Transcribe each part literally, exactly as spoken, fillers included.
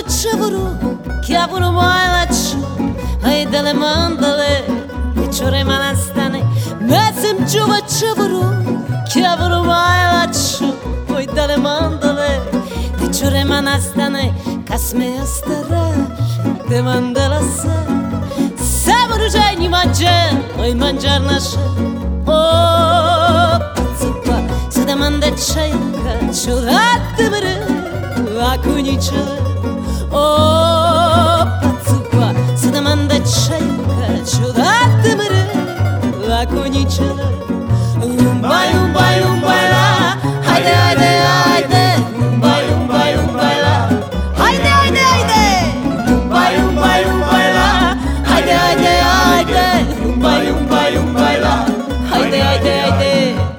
čevoru, kjavuru majlaču, hajde le mandale, večore ma nastane. Mecim čuva čevoru, kjavuru majlaču, hajde le mandale, večore ma nastane. Kasme ja stara, te mandala se, samo ružajni manđar, oj manđar naše. O, pacupa, sada mande čajka, čudate mre, ako ničele. O, pacupa, sada mande čajka, čudate mre, ako ničele. Lumba, lumba, lumba, la, hajde, hajde, hajde, lumba, lumba, lumba, la, hajde, hajde, hajde, lumba, lumba, lumba, la, hajde, hajde, hajde, lumba, lumba, lumba, la, hajde, hajde, hajde.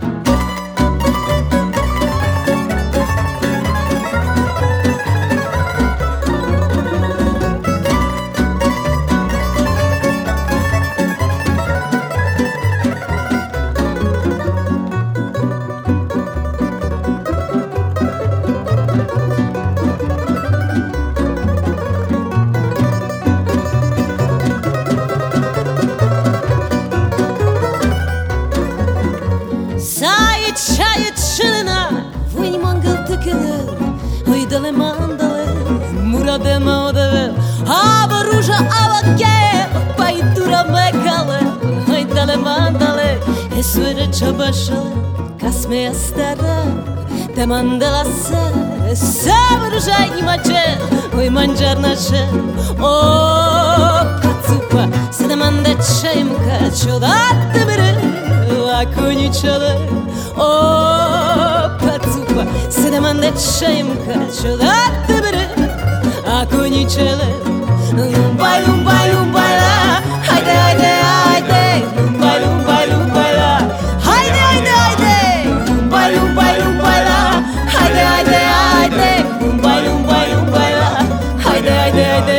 Hajdele mandale, murade maudeve, ava ruža avake, pa i tura mekale. Hajdele mandale, e svere čabašale, kasme ja stara, te mandala se, sam ružajni mađer, oj manđar naše. O, pacupa, sada mande čajmka, čudate mre, ako ničele. O, pacupa, sada mande čajmka, čudate mre, ako ničele. Lumba, lumba, lumba, la, hajde, hajde, hajde, lumba, lumba, lumba, la, hajde, hajde, hajde, lumba, lumba, lumba, la, hajde, hajde, hajde, lumba, lumba, lumba, la, hajde, hajde, hajde.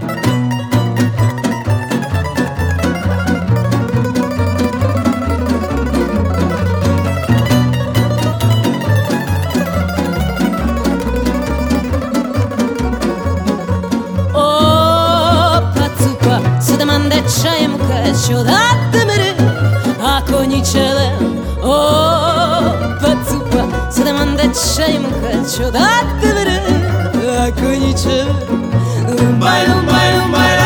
Čajmka, čudate mre, ako ničele. O, pacupa, sada mande čajmka, čudate mre, ako ničele. Lumba, lumba, lumba,